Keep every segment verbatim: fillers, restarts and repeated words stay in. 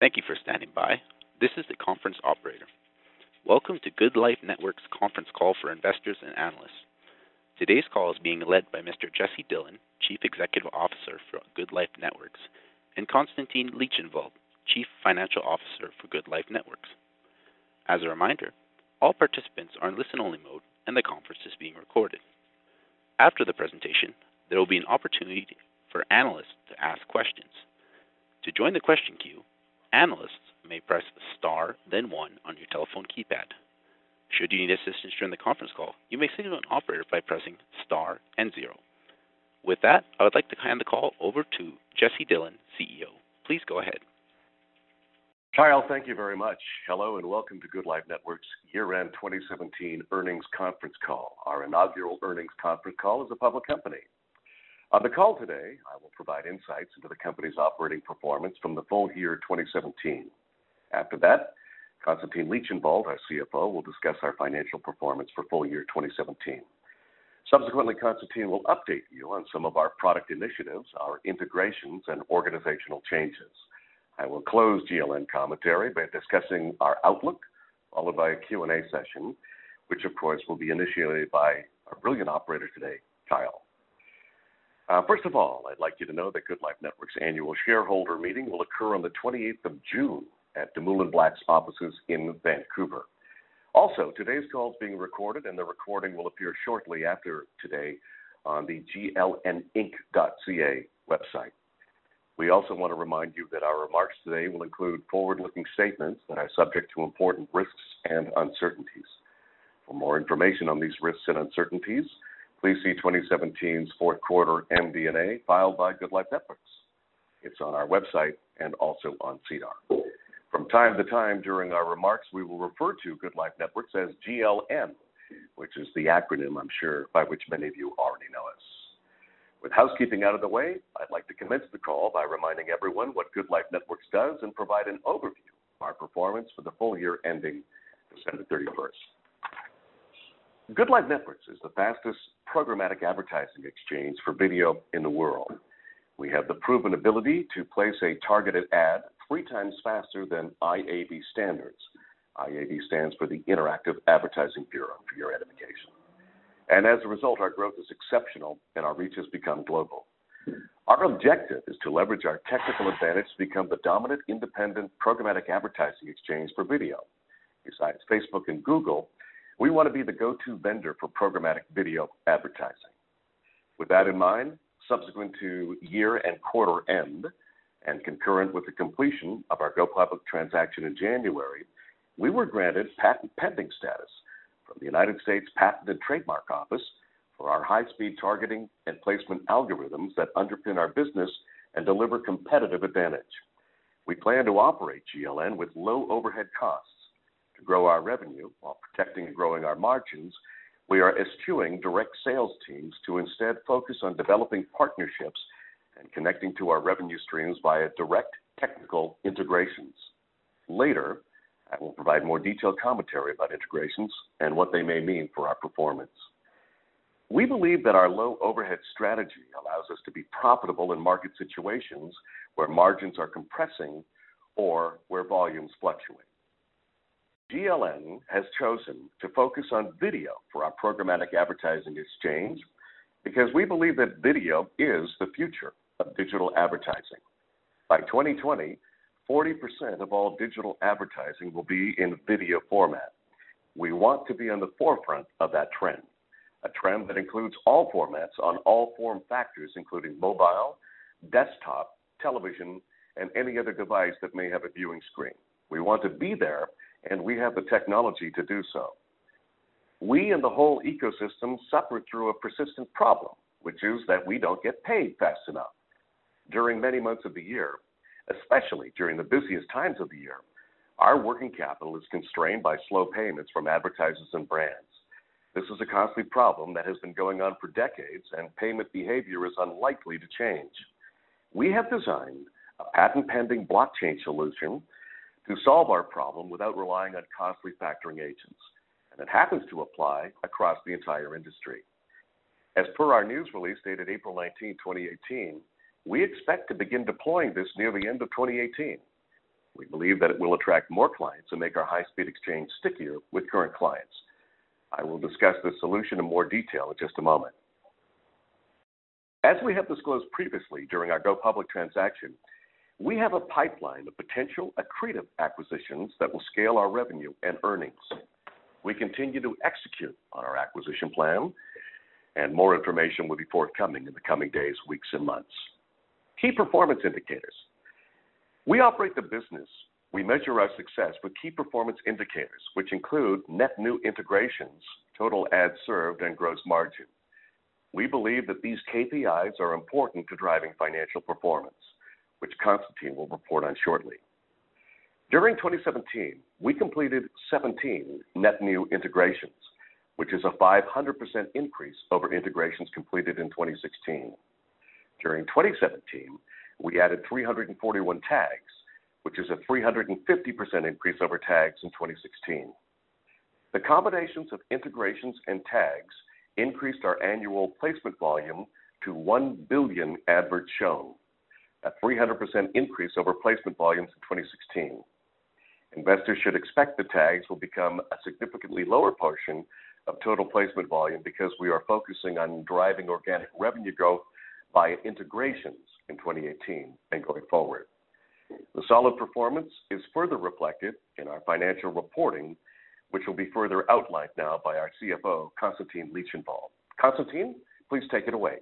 Thank you for standing by. This is the conference operator. Welcome to Good Life Network's conference call for investors and analysts. Today's call is being led by Mister Jesse Dillon, Chief Executive Officer for Good Life Networks, and Constantine Lichtenwald, Chief Financial Officer for Good Life Networks. As a reminder, all participants are in listen-only mode and the conference is being recorded. After the presentation, there will be an opportunity for analysts to ask questions. To join the question queue, analysts may press star, then one on your telephone keypad. Should you need assistance during the conference call, you may signal an operator by pressing star and zero. With that, I would like to hand the call over to Jesse Dillon, C E O. Please go ahead. Kyle, thank you very much. Hello and welcome to Good Life Network's year-end twenty seventeen earnings conference call. Our inaugural earnings conference call as a public company. On the call today, I will provide insights into the company's operating performance from the full year twenty seventeen. After that, Constantine Lichtenwald, our C F O, will discuss our financial performance for full year twenty seventeen. Subsequently, Constantine will update you on some of our product initiatives, our integrations, and organizational changes. I will close G L N commentary by discussing our outlook, followed by a Q and A session, which of course will be initiated by our brilliant operator today, Kyle. Uh, first of all, I'd like you to know that Good Life Network's annual shareholder meeting will occur on the twenty-eighth of June at Dumoulin Black's offices in Vancouver. Also, today's call is being recorded, and the recording will appear shortly after today on the G L N inc dot C A website. We also want to remind you that our remarks today will include forward-looking statements that are subject to important risks and uncertainties. For more information on these risks and uncertainties, please see twenty seventeen's fourth quarter M D and A filed by Good Life Networks. It's on our website and also on SEDAR. From time to time during our remarks, we will refer to Good Life Networks as G L N, which is the acronym, I'm sure, by which many of you already know us. With housekeeping out of the way, I'd like to commence the call by reminding everyone what Good Life Networks does and provide an overview of our performance for the full year ending December thirty-first. Good Life Networks is the fastest programmatic advertising exchange for video in the world. We have the proven ability to place a targeted ad three times faster than I A B standards. I A B stands for the Interactive Advertising Bureau, for your edification. And as a result, our growth is exceptional and our reach has become global. Our objective is to leverage our technical advantage to become the dominant independent programmatic advertising exchange for video. Besides Facebook and Google, we want to be the go-to vendor for programmatic video advertising. With that in mind, subsequent to year and quarter end, and concurrent with the completion of our Go Public transaction in January, we were granted patent pending status from the United States Patent and Trademark Office for our high-speed targeting and placement algorithms that underpin our business and deliver competitive advantage. We plan to operate G L N with low overhead costs. To grow our revenue while protecting and growing our margins, we are eschewing direct sales teams to instead focus on developing partnerships and connecting to our revenue streams via direct technical integrations. Later, I will provide more detailed commentary about integrations and what they may mean for our performance. We believe that our low overhead strategy allows us to be profitable in market situations where margins are compressing or where volumes fluctuate. G L N has chosen to focus on video for our programmatic advertising exchange because we believe that video is the future of digital advertising. By twenty twenty, forty percent of all digital advertising will be in video format. We want to be on the forefront of that trend, a trend that includes all formats on all form factors, including mobile, desktop, television, and any other device that may have a viewing screen. We want to be there, and we have the technology to do so. We and the whole ecosystem suffer through a persistent problem, which is that we don't get paid fast enough. During many months of the year, especially during the busiest times of the year, our working capital is constrained by slow payments from advertisers and brands. This is a costly problem that has been going on for decades, and payment behavior is unlikely to change. We have designed a patent-pending blockchain solution to solve our problem without relying on costly factoring agents, and it happens to apply across the entire industry. As per our news release dated April nineteenth, twenty eighteen, we expect to begin deploying this near the end of twenty eighteen. We believe that it will attract more clients and make our high-speed exchange stickier with current clients. I will discuss this solution in more detail in just a moment. As we have disclosed previously during our Go Public transaction, we have a pipeline of potential accretive acquisitions that will scale our revenue and earnings. We continue to execute on our acquisition plan, and more information will be forthcoming in the coming days, weeks, and months. Key performance indicators. We operate the business. We measure our success with key performance indicators, which include net new integrations, total ads served, and gross margin. We believe that these K P Is are important to driving financial performance, which Constantine will report on shortly. During twenty seventeen, we completed seventeen net new integrations, which is a five hundred percent increase over integrations completed in twenty sixteen. During twenty seventeen, we added three hundred forty-one tags, which is a three hundred fifty percent increase over tags in twenty sixteen. The combinations of integrations and tags increased our annual placement volume to one billion adverts shown, a three hundred percent increase over placement volumes in twenty sixteen. Investors should expect the tags will become a significantly lower portion of total placement volume because we are focusing on driving organic revenue growth via integrations in twenty eighteen and going forward. The solid performance is further reflected in our financial reporting, which will be further outlined now by our C F O, Constantine Lichtenwald. Constantine, please take it away.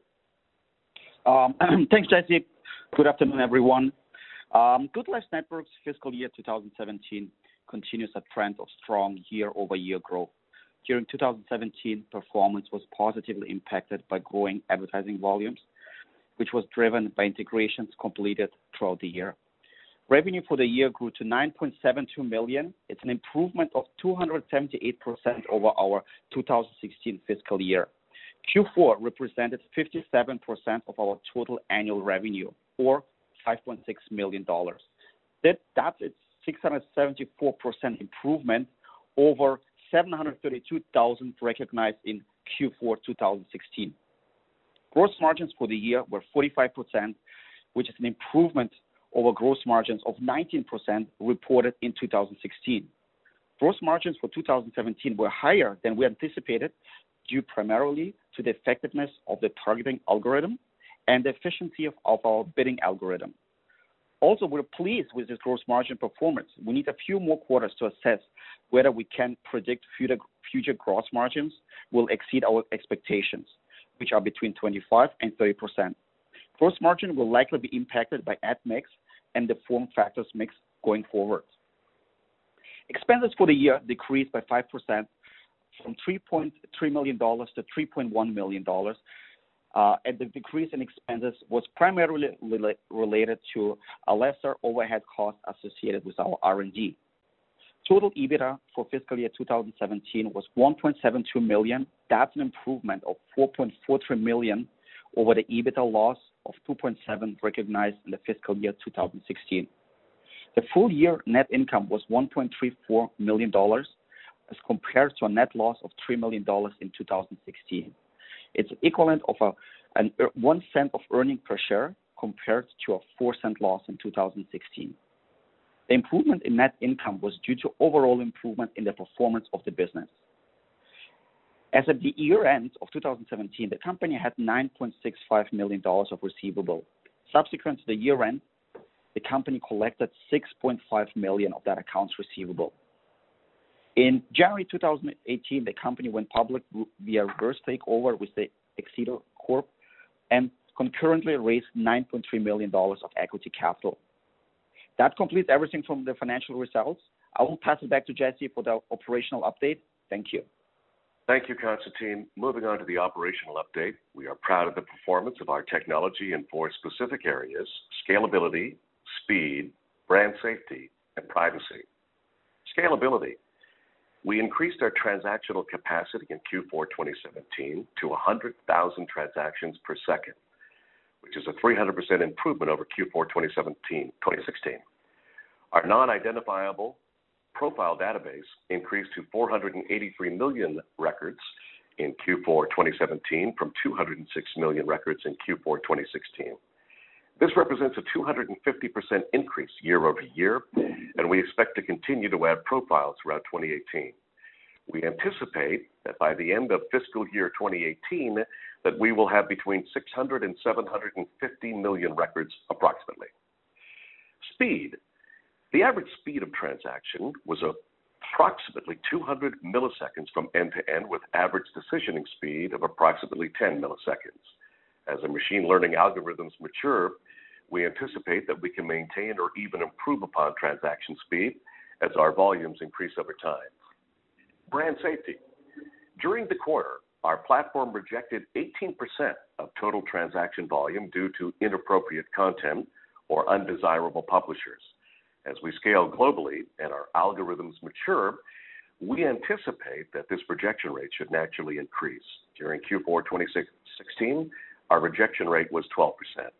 Um, thanks, Jesse. Good afternoon, everyone. Um, Good Life Networks fiscal year two thousand seventeen continues a trend of strong year-over-year growth. During two thousand seventeen, performance was positively impacted by growing advertising volumes, which was driven by integrations completed throughout the year. Revenue for the year grew to nine point seven two million dollars. It's an improvement of two hundred seventy-eight percent over our two thousand sixteen fiscal year. Q four represented fifty-seven percent of our total annual revenue, or five point six million dollars. That, that's a six hundred seventy-four percent improvement over seven hundred thirty-two thousand recognized in Q four two thousand sixteen. Gross margins for the year were forty-five percent, which is an improvement over gross margins of nineteen percent reported in two thousand sixteen. Gross margins for two thousand seventeen were higher than we anticipated due primarily to the effectiveness of the targeting algorithm and the efficiency of, of our bidding algorithm. Also, we're pleased with this gross margin performance. We need a few more quarters to assess whether we can predict future, future gross margins will exceed our expectations, which are between twenty-five and thirty percent. Gross margin will likely be impacted by ad mix and the form factors mix going forward. Expenses for the year decreased by five percent from three point three million dollars to three point one million dollars. Uh, and the decrease in expenses was primarily rela- related to a lesser overhead cost associated with our R and D. Total EBITDA for fiscal year two thousand seventeen was one point seven two million dollars. That's an improvement of four point four three million dollars over the EBITDA loss of two point seven recognized in the fiscal year two thousand sixteen. The full year net income was one point three four million dollars as compared to a net loss of three million dollars in two thousand sixteen. It's equivalent of a an one cent of earning per share compared to a four cent loss in two thousand sixteen. The improvement in net income was due to overall improvement in the performance of the business. As of the year end of two thousand seventeen, the company had nine point six five million dollars of receivable. Subsequent to the year end, the company collected six point five million dollars of that accounts receivable. In January two thousand eighteen, the company went public via reverse takeover with the Excedo Corp and concurrently raised nine point three million dollars of equity capital. That completes everything from the financial results. I will pass it back to Jesse for the operational update. Thank you. Thank you, Constantine. Moving on to the operational update, we are proud of the performance of our technology in four specific areas: scalability, speed, brand safety, and privacy. Scalability. We increased our transactional capacity in Q four twenty seventeen to one hundred thousand transactions per second, which is a three hundred percent improvement over Q four twenty sixteen. Our non-identifiable profile database increased to four hundred eighty-three million records in Q four twenty seventeen from two hundred six million records in Q four twenty sixteen. This represents a two hundred fifty percent increase year over year, and we expect to continue to add profiles throughout twenty eighteen. We anticipate that by the end of fiscal year twenty eighteen, that we will have between six hundred and seven hundred fifty million records approximately. Speed. The average speed of transaction was approximately two hundred milliseconds from end to end, with average decisioning speed of approximately ten milliseconds. As the machine learning algorithms mature, we anticipate that we can maintain or even improve upon transaction speed as our volumes increase over time. Brand safety. During the quarter, our platform rejected eighteen percent of total transaction volume due to inappropriate content or undesirable publishers. As we scale globally and our algorithms mature, we anticipate that this rejection rate should naturally increase. During Q four twenty sixteen, our rejection rate was twelve percent.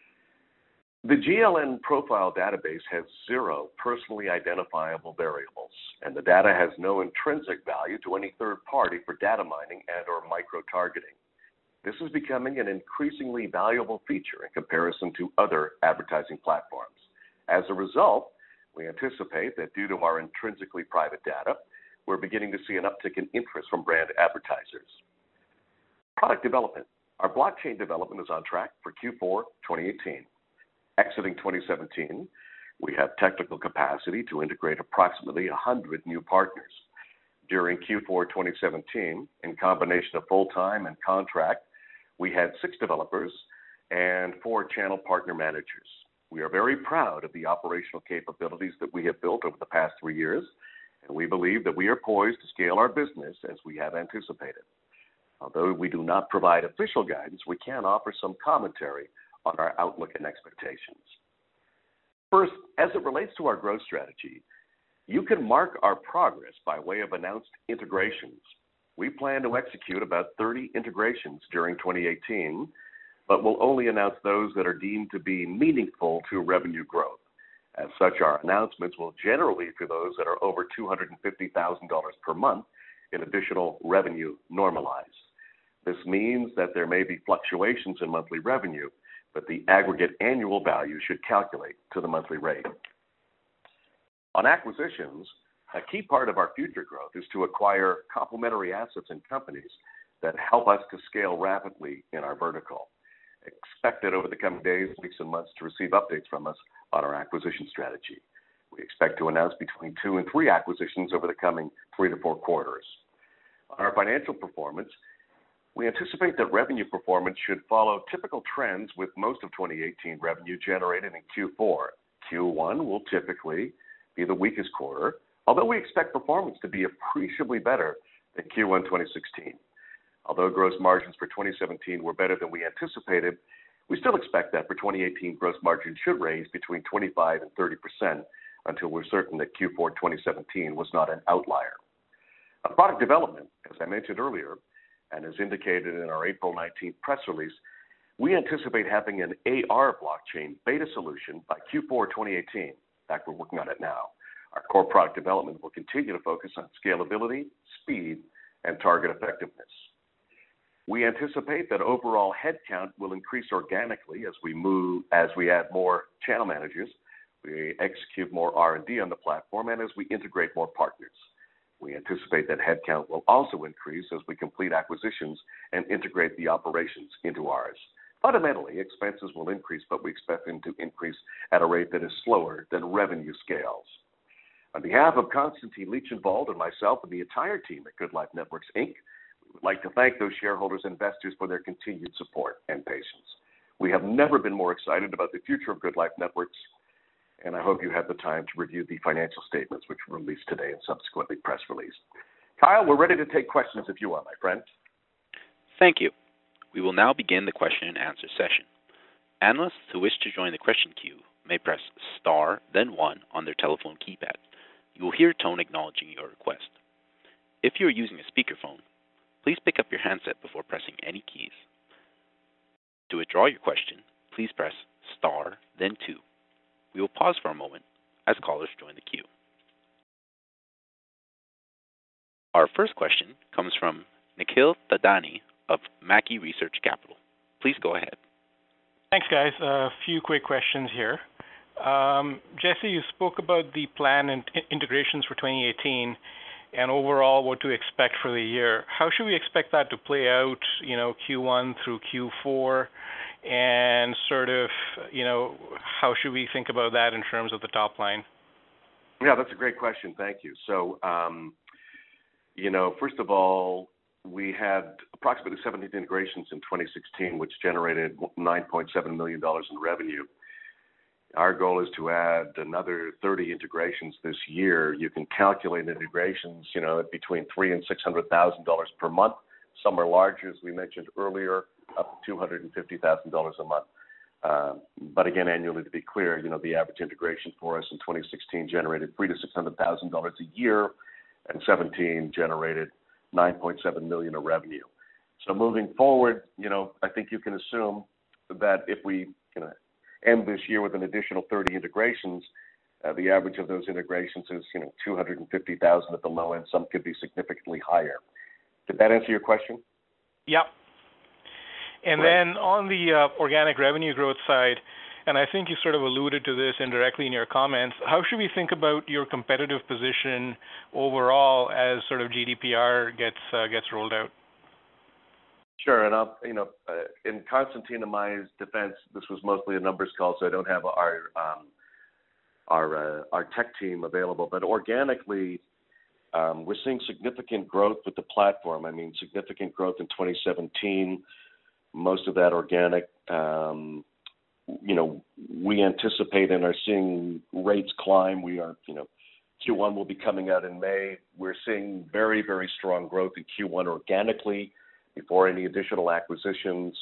The G L N profile database has zero personally identifiable variables, and the data has no intrinsic value to any third party for data mining and or micro-targeting. This is becoming an increasingly valuable feature in comparison to other advertising platforms. As a result, we anticipate that due to our intrinsically private data, we're beginning to see an uptick in interest from brand advertisers. Product development. Our blockchain development is on track for Q four twenty eighteen. Exiting twenty seventeen, we have technical capacity to integrate approximately one hundred new partners. During Q four twenty seventeen, in combination of full-time and contract, we had six developers and four channel partner managers. We are very proud of the operational capabilities that we have built over the past three years, and we believe that we are poised to scale our business as we have anticipated. Although we do not provide official guidance, we can offer some commentary on our outlook and expectations. First, as it relates to our growth strategy, you can mark our progress by way of announced integrations. We plan to execute about thirty integrations during twenty eighteen, but will only announce those that are deemed to be meaningful to revenue growth. As such, our announcements will generally be for those that are over two hundred fifty thousand dollars per month in additional revenue normalized. This means that there may be fluctuations in monthly revenue, but the aggregate annual value should calculate to the monthly rate. On acquisitions, a key part of our future growth is to acquire complementary assets and companies that help us to scale rapidly in our vertical. Expected over the coming days, weeks, and months to receive updates from us on our acquisition strategy. We expect to announce between two and three acquisitions over the coming three to four quarters. On our financial performance, we anticipate that revenue performance should follow typical trends, with most of twenty eighteen revenue generated in Q four. Q one will typically be the weakest quarter, although we expect performance to be appreciably better than Q one twenty sixteen. Although gross margins for twenty seventeen were better than we anticipated, we still expect that for twenty eighteen, gross margin should range between twenty-five and thirty percent until we're certain that Q four twenty seventeen was not an outlier. On product development, as I mentioned earlier, and as indicated in our April nineteenth press release, we anticipate having an A R blockchain beta solution by Q four twenty eighteen. In fact, we're working on it now. Our core product development will continue to focus on scalability, speed, and target effectiveness. We anticipate that overall headcount will increase organically as we move, as we add more channel managers, we execute more R and D on the platform, and as we integrate more partners. We anticipate that headcount will also increase as we complete acquisitions and integrate the operations into ours. Fundamentally, expenses will increase, but we expect them to increase at a rate that is slower than revenue scales. On behalf of Constantine Lichtenwald and myself and the entire team at Good Life Networks, Incorporated, we would like to thank those shareholders and investors for their continued support and patience. We have never been more excited about the future of Good Life Networks, and I hope you had the time to review the financial statements which were released today and subsequently press released. Kyle, we're ready to take questions if you are, my friend. Thank you. We will now begin the question and answer session. Analysts who wish to join the question queue may press star, then one on their telephone keypad. You will hear a tone acknowledging your request. If you are using a speakerphone, please pick up your handset before pressing any keys. To withdraw your question, please press star, then two. We will pause for a moment as callers join the queue. Our first question comes from Nikhil Thadani of Mackie Research Capital. Please go ahead. Thanks, guys. A few quick questions here. Um, Jesse, you spoke about the plan and integrations for twenty eighteen and overall what to expect for the year. How should we expect that to play out, you know, Q one through Q four, and sort of, you know, how should we think about that in terms of the top line? Yeah, that's a great question. Thank you. So, um, you know, first of all, we had approximately seventeen integrations in twenty sixteen, which generated nine point seven million dollars in revenue. Our goal is to add another thirty integrations this year. You can calculate integrations, you know, between three and six hundred thousand dollars per month. Some are larger, as we mentioned earlier, up to two hundred and fifty thousand dollars a month. Uh, but again, annually, to be clear, you know, the average integration for us in twenty sixteen generated three to six hundred thousand dollars a year, and seventeen generated nine point seven million of revenue. So moving forward, you know, I think you can assume that if we, you know, end this year with an additional thirty integrations, uh, the average of those integrations is, you know, two hundred fifty thousand at the low end. Some could be significantly higher. Did that answer your question? Yep. And right. Then on the uh, organic revenue growth side, and I think you sort of alluded to this indirectly in your comments, how should we think about your competitive position overall as sort of G D P R gets uh, gets rolled out? Sure, and I'll, you know, uh, in Constantine and my defense, this was mostly a numbers call, so I don't have our um, our uh, our tech team available. But organically, um, we're seeing significant growth with the platform. I mean, significant growth in twenty seventeen. Most of that organic. Um, you know, we anticipate and are seeing rates climb. We are, you know, Q one will be coming out in May. We're seeing very, very strong growth in Q one organically before any additional acquisitions.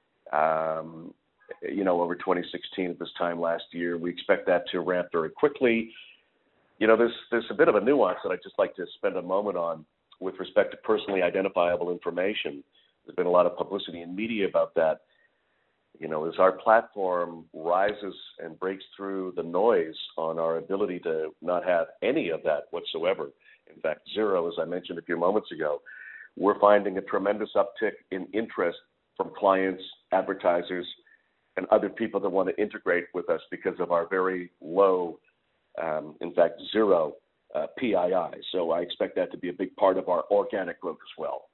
Um, you know, over twenty sixteen at this time last year, we expect that to ramp very quickly. You know, there's there's a bit of a nuance that I'd just like to spend a moment on with respect to personally identifiable information. There's been a lot of publicity in media about that. You know, as our platform rises and breaks through the noise on our ability to not have any of that whatsoever, in fact, zero, as I mentioned a few moments ago, we're finding a tremendous uptick in interest from clients, advertisers, and other people that want to integrate with us because of our very low, um, in fact, zero uh, P I I. So I expect that to be a big part of our organic growth as well.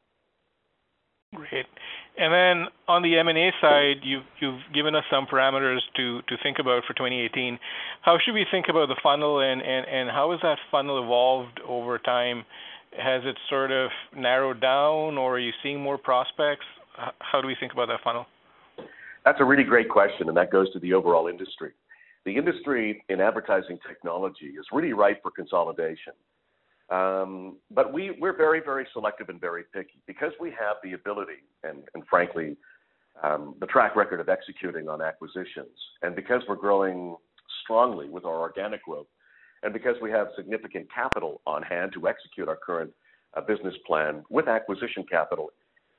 Great. And then on the M and A side, you've, you've given us some parameters to, to think about for twenty eighteen. How should we think about the funnel, and, and, and how has that funnel evolved over time? Has it sort of narrowed down, or are you seeing more prospects? How do we think about that funnel? That's a really great question, and that goes to the overall industry. The industry in advertising technology is really ripe for consolidation. Um, but we, we're very, very selective and very picky because we have the ability and, and frankly, um, the track record of executing on acquisitions. And because we're growing strongly with our organic growth, and because we have significant capital on hand to execute our current uh, business plan with acquisition capital,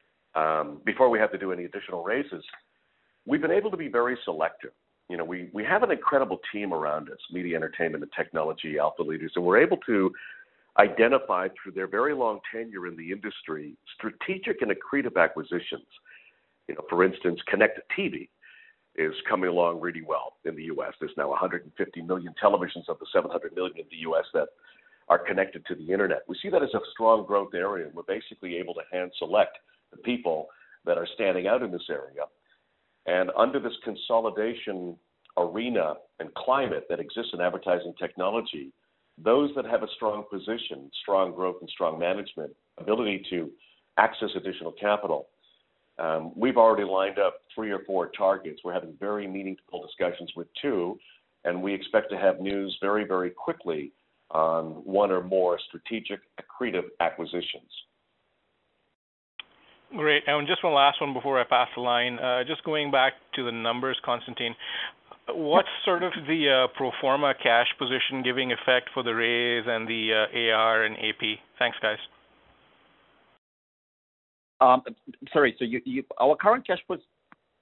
um, before we have to do any additional raises, we've been able to be very selective. You know, we, we have an incredible team around us, media, entertainment, and technology alpha leaders, and we're able to identify through their very long tenure in the industry strategic and accretive acquisitions. You know, for instance, Connected T V is coming along really well in the U S. There's now one hundred fifty million televisions of the seven hundred million in the U S that are connected to the internet. We see that as a strong growth area. We're basically able to hand select the people that are standing out in this area. And under this consolidation arena and climate that exists in advertising technology, those that have a strong position, strong growth and strong management, ability to access additional capital, um, we've already lined up three or four targets. We're having very meaningful discussions with two, and we expect to have news very, very quickly on one or more strategic accretive acquisitions. Great. And just one last one before I pass the line. Uh, just going back to the numbers, Constantine, what's sort of the uh, pro forma cash position giving effect for the raise and the uh, A R and A P? Thanks, guys. Um, sorry, so you, you, our current cash was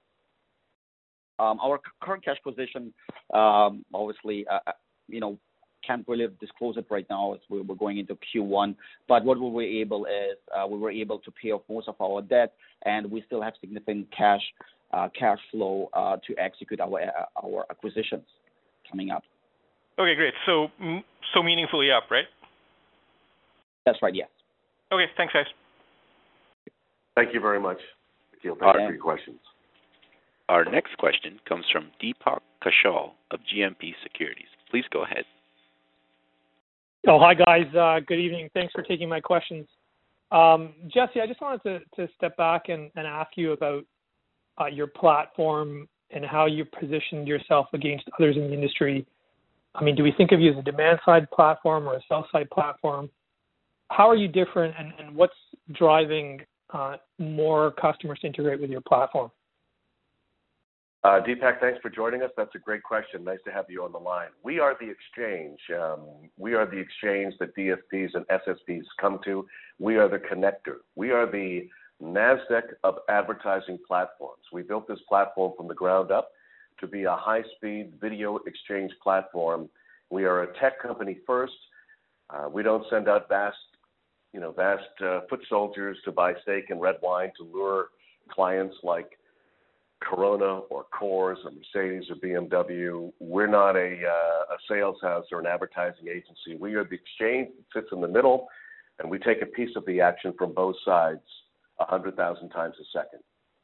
um, our current cash position, um, obviously, uh, you know, can't really disclose it right now as we we're going into Q one. But what we were able is uh, we were able to pay off most of our debt, and we still have significant cash uh, cash flow uh, to execute our uh, our acquisitions coming up. Okay, great. So so meaningfully up, right? That's right. Yes. Okay. Thanks, guys. Thank you very much, Akil. Thank you for your questions. Our next question comes from Deepak Kaushal of G M P Securities. Please go ahead. Oh, hi, guys. Uh, good evening. Thanks for taking my questions. Um, Jesse, I just wanted to, to step back and, and ask you about uh, your platform and how you positioned yourself against others in the industry. I mean, do we think of you as a demand-side platform or a sell-side platform? How are you different, and, and what's driving uh, more customers to integrate with your platform? Uh, Deepak, thanks for joining us. That's a great question. Nice to have you on the line. We are the exchange. Um, we are the exchange that D S Ps and S S Ps come to. We are the connector. We are the NASDAQ of advertising platforms. We built this platform from the ground up to be a high-speed video exchange platform. We are a tech company first. Uh, we don't send out vast, you know, vast uh, foot soldiers to buy steak and red wine to lure clients like Corona or Coors or Mercedes or B M W. We're not a, uh, a sales house or an advertising agency. We are the exchange that sits in the middle, and we take a piece of the action from both sides one hundred thousand times a second.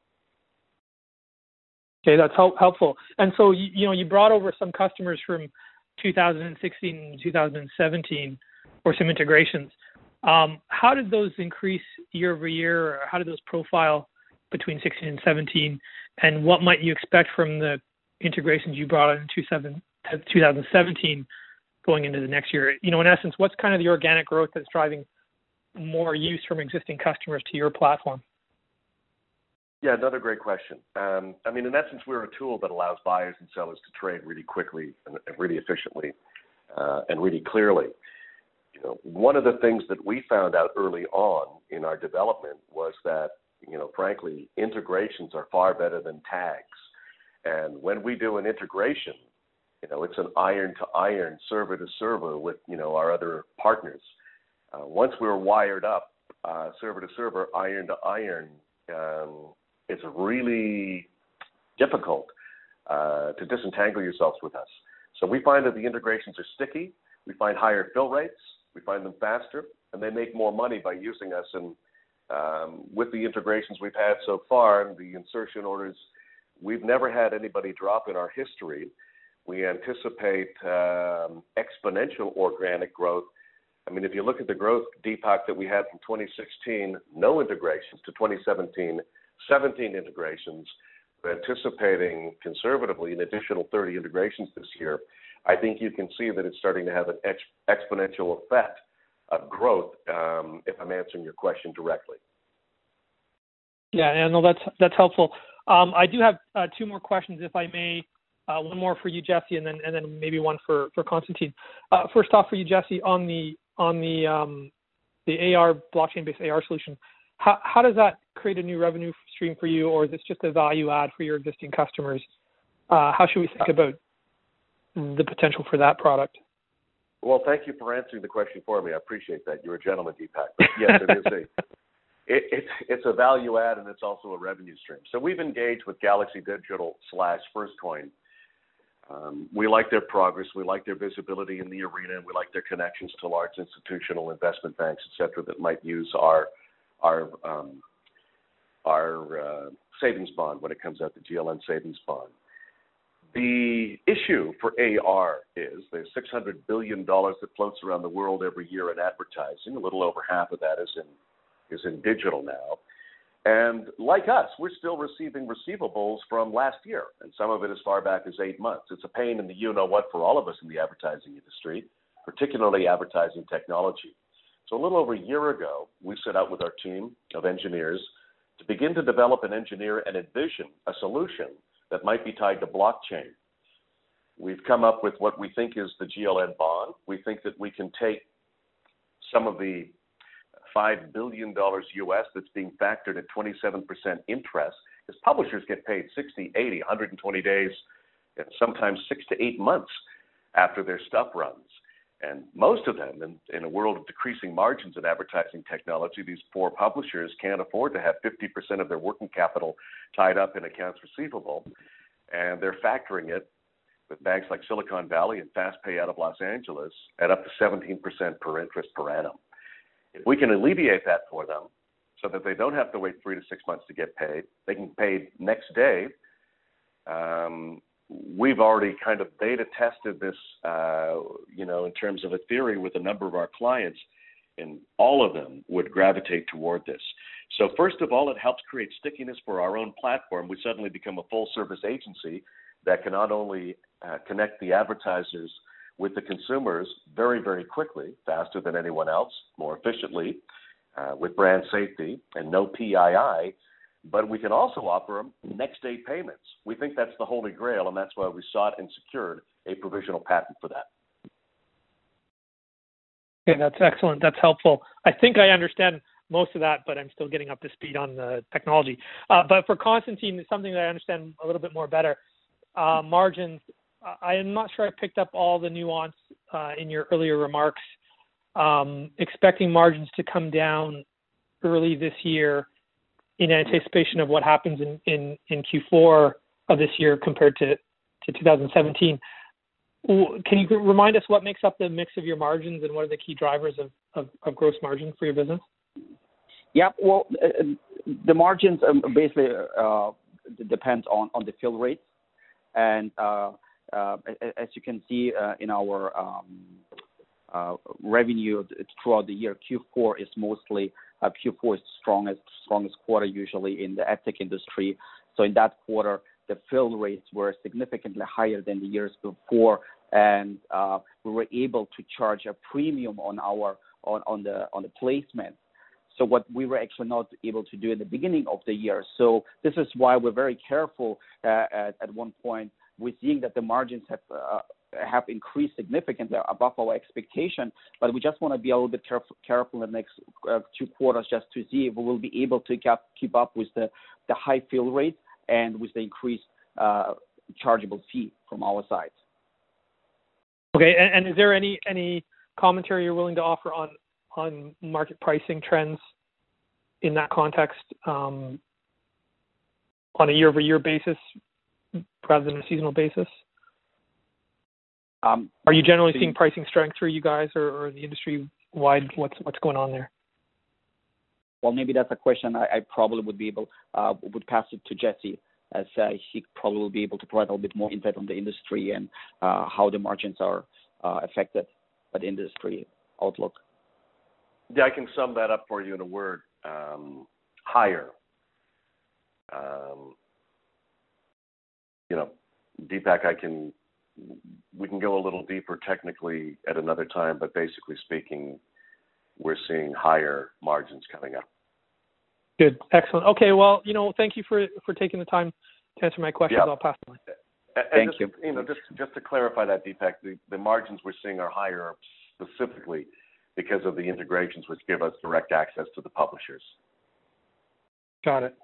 Okay, that's help, helpful. And so, you, you know, you brought over some customers from two thousand sixteen and two thousand seventeen or some integrations. Um, how did those increase year over year, or how did those profile between sixteen and seventeen? And what might you expect from the integrations you brought in two thousand seventeen going into the next year? You know, in essence, what's kind of the organic growth that's driving more use from existing customers to your platform? Yeah, another great question. Um, I mean, in essence, we're a tool that allows buyers and sellers to trade really quickly and, and really efficiently uh, and really clearly. You know, one of the things that we found out early on in our development was that, you know, frankly, integrations are far better than tags. And when we do an integration, you know, it's an iron to iron, server to server with, you know, our other partners. Uh, once we're wired up, uh, server to server, iron to iron, um, it's really difficult uh, to disentangle yourselves with us. So we find that the integrations are sticky. We find higher fill rates. We find them faster, and they make more money by using us. And Um, with the integrations we've had so far, and the insertion orders, we've never had anybody drop in our history. We anticipate um, exponential organic growth. I mean, if you look at the growth, Deepak, that we had from twenty sixteen, no integrations, to twenty seventeen, seventeen integrations, we're anticipating conservatively an additional thirty integrations this year. I think you can see that it's starting to have an ex- exponential effect of growth, um, if I'm answering your question directly. Yeah, no, that's that's helpful. Um, I do have uh, two more questions, if I may. Uh, one more for you, Jesse, and then and then maybe one for for Constantine. Uh, first off, for you, Jesse, on the on the um, the A R blockchain-based A R solution, how how does that create a new revenue stream for you, or is this just a value add for your existing customers? Uh, how should we think about the potential for that product? Well, thank you for answering the question for me. I appreciate that. You're a gentleman, Deepak. But yes, it is a it, it, it's a value add, and it's also a revenue stream. So we've engaged with Galaxy Digital slash FirstCoin. Um, we like their progress. We like their visibility in the arena. We like their connections to large institutional investment banks, et cetera, that might use our our um, our uh, savings bond when it comes out, the G L N savings bond. The issue for A R is there's six hundred billion dollars that floats around the world every year in advertising. A little over half of that is in is in digital now. And like us, we're still receiving receivables from last year, and some of it as far back as eight months. It's a pain in the you-know-what for all of us in the advertising industry, particularly advertising technology. So a little over a year ago, we set out with our team of engineers to begin to develop and engineer and envision a solution that might be tied to blockchain. We've come up with what we think is the G L N bond. We think that we can take some of the five billion dollars U S that's being factored at twenty-seven percent interest, because publishers get paid sixty, eighty, one hundred twenty days, and sometimes six to eight months after their stuff runs. And most of them, in, in a world of decreasing margins in advertising technology, these poor publishers can't afford to have fifty percent of their working capital tied up in accounts receivable, and they're factoring it with banks like Silicon Valley and FastPay out of Los Angeles at up to seventeen percent per interest per annum. If we can alleviate that for them so that they don't have to wait three to six months to get paid, they can pay next day. Um, we've already kind of beta tested this, uh, you know, in terms of a theory with a number of our clients, and all of them would gravitate toward this. So first of all, it helps create stickiness for our own platform. We suddenly become a full-service agency that can not only uh, connect the advertisers with the consumers very, very quickly, faster than anyone else, more efficiently, uh, with brand safety and no P I I, but we can also offer them next-day payments. We think that's the holy grail, and that's why we sought and secured a provisional patent for that. Okay, that's excellent. That's helpful. I think I understand most of that, but I'm still getting up to speed on the technology. Uh, but for Constantine, it's something that I understand a little bit more better. Uh, margins, I am not sure I picked up all the nuance uh, in your earlier remarks. Um, expecting margins to come down early this year in anticipation of what happens in, in, in Q four of this year compared to, to two thousand seventeen. Can you remind us what makes up the mix of your margins and what are the key drivers of, of, of gross margin for your business? Yeah, well, uh, the margins um, basically uh, depend on, on the fill rates. And uh, uh, as you can see uh, in our um, uh, revenue throughout the year, Q four is mostly uh, Q four is the strongest strongest quarter usually in the ad tech industry. So in that quarter, the fill rates were significantly higher than the years before, and uh, we were able to charge a premium on our on, on the on the placement. So what we were actually not able to do in the beginning of the year. So this is why we're very careful. Uh, at, at one point, we're seeing that the margins have uh, have increased significantly above our expectation, but we just want to be a little bit careful, careful in the next uh, two quarters just to see if we will be able to keep, keep up with the, the high fill rate and with the increased uh, chargeable fee from our side. Okay, and, and is there any any commentary you're willing to offer on on market pricing trends in that context um, on a year-over-year basis rather than a seasonal basis? Um, Are you generally the, seeing pricing strength for you guys or, or the industry-wide? What's what's going on there? Well, maybe that's a question I, I probably would be able uh, would pass it to Jesse, as uh, he probably will be able to provide a little bit more insight on the industry and uh, how the margins are uh, affected by the industry outlook. Yeah, I can sum that up for you in a word. Um, higher. Um, you know, Deepak, I can, we can go a little deeper technically at another time, but basically speaking, we're seeing higher margins coming up. Good. Excellent. Okay. Well, you know, thank you for, for taking the time to answer my questions. Yep. I'll pass the line. And thank just, you. You know, just, just to clarify that, Deepak, the, the margins we're seeing are higher specifically because of the integrations which give us direct access to the publishers. Got it.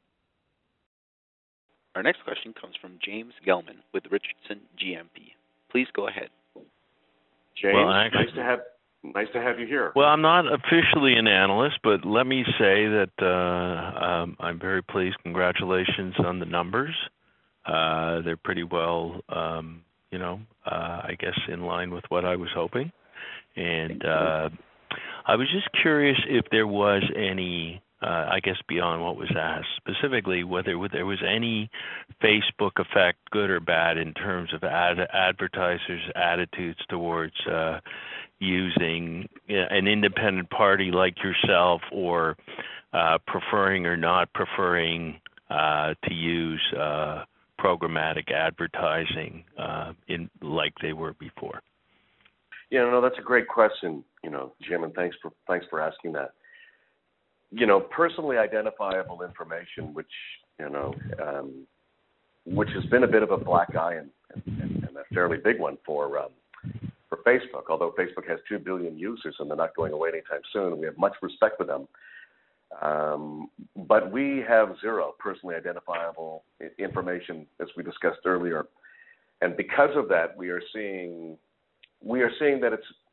Our next question comes from James Gelman with Richardson G M P. Please go ahead. James, well, actually, nice to have nice to have you here. Well, I'm not officially an analyst, but let me say that uh, um, I'm very pleased. Congratulations on the numbers. Uh, they're pretty well, um, you know, uh, I guess in line with what I was hoping. And uh, I was just curious if there was any, uh, I guess beyond what was asked, specifically whether there was any Facebook effect, good or bad, in terms of ad- advertisers' attitudes towards uh, using an independent party like yourself, or uh, preferring or not preferring uh, to use uh, programmatic advertising uh, in like they were before. Yeah, no, that's a great question, you know, Jim, and thanks for thanks for asking that. You know, personally identifiable information, which you know, um, which has been a bit of a black eye and, and, and a fairly big one for um, for Facebook. Although Facebook has two billion users and they're not going away anytime soon, we have much respect for them. Um, but we have zero personally identifiable information, as we discussed earlier, and because of that, we are seeing. We are seeing that it's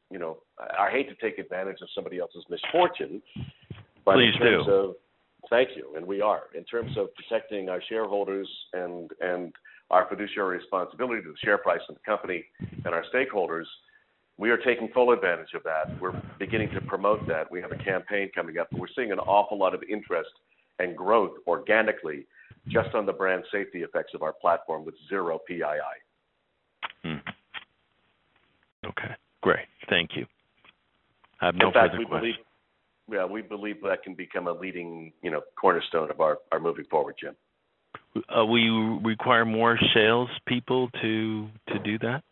you know, I, I hate to take advantage of somebody else's misfortune, but Please in terms do. of, thank you, and we are, in terms of protecting our shareholders and and our fiduciary responsibility to the share price of the company and our stakeholders, we are taking full advantage of that. We're beginning to promote that. We have a campaign coming up, and we're seeing an awful lot of interest and growth organically just on the brand safety effects of our platform with zero P I I. Hmm. Okay, great. Thank you. I have no In fact, further we questions. believe, yeah, we believe that can become a leading, you know, cornerstone of our, our moving forward, Jim. Uh, will you require more salespeople to to do that?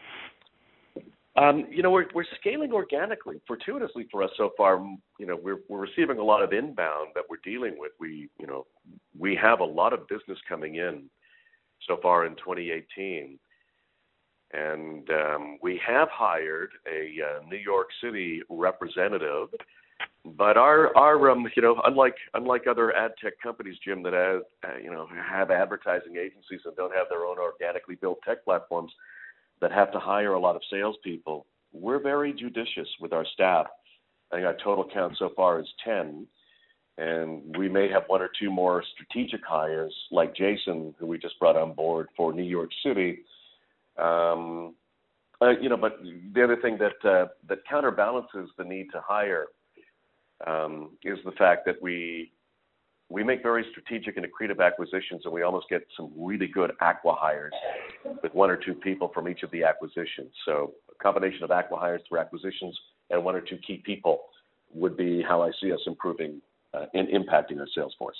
Um, you know, we're we're scaling organically. Fortuitously for us so far, you know, we're we're receiving a lot of inbound that we're dealing with. We, you know, we have a lot of business coming in so far in twenty eighteen, and um, we have hired a uh, New York City representative. But our our um, you know, unlike unlike other ad tech companies, Jim, that have uh, you know have advertising agencies and don't have their own organically built tech platforms that have to hire a lot of salespeople, we're very judicious with our staff. I think our total count so far is ten, and we may have one or two more strategic hires, like Jason, who we just brought on board for New York City. Um, uh, you know, but the other thing that uh, that counterbalances the need to hire um, is the fact that we we make very strategic and accretive acquisitions, and we almost get some really good acqui-hires with one or two people from each of the acquisitions. So a combination of acqui-hires through acquisitions and one or two key people would be how I see us improving uh, and impacting our sales force.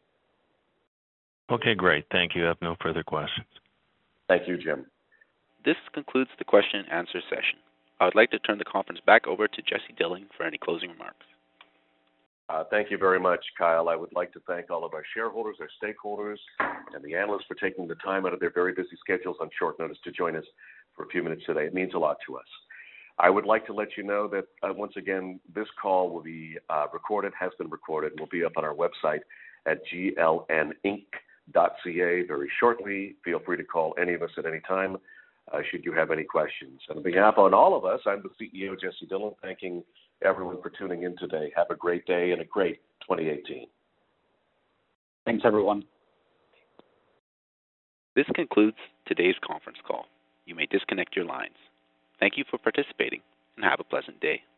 Okay, great. Thank you. I have no further questions. Thank you, Jim. This concludes the question and answer session. I would like to turn the conference back over to Jesse Dilling for any closing remarks. Uh, thank you very much, Kyle. I would like to thank all of our shareholders, our stakeholders, and the analysts for taking the time out of their very busy schedules on short notice to join us for a few minutes today. It means a lot to us. I would like to let you know that, uh, once again, this call will be uh, recorded, has been recorded, and will be up on our website at g l n inc dot c a very shortly. Feel free to call any of us at any time uh, should you have any questions. And on behalf of all of us, I'm the C E O, Jesse Dillon, thanking everyone for tuning in today. Have a great day and a great twenty eighteen. Thanks, everyone. This concludes today's conference call. You may disconnect your lines. Thank you for participating, and have a pleasant day.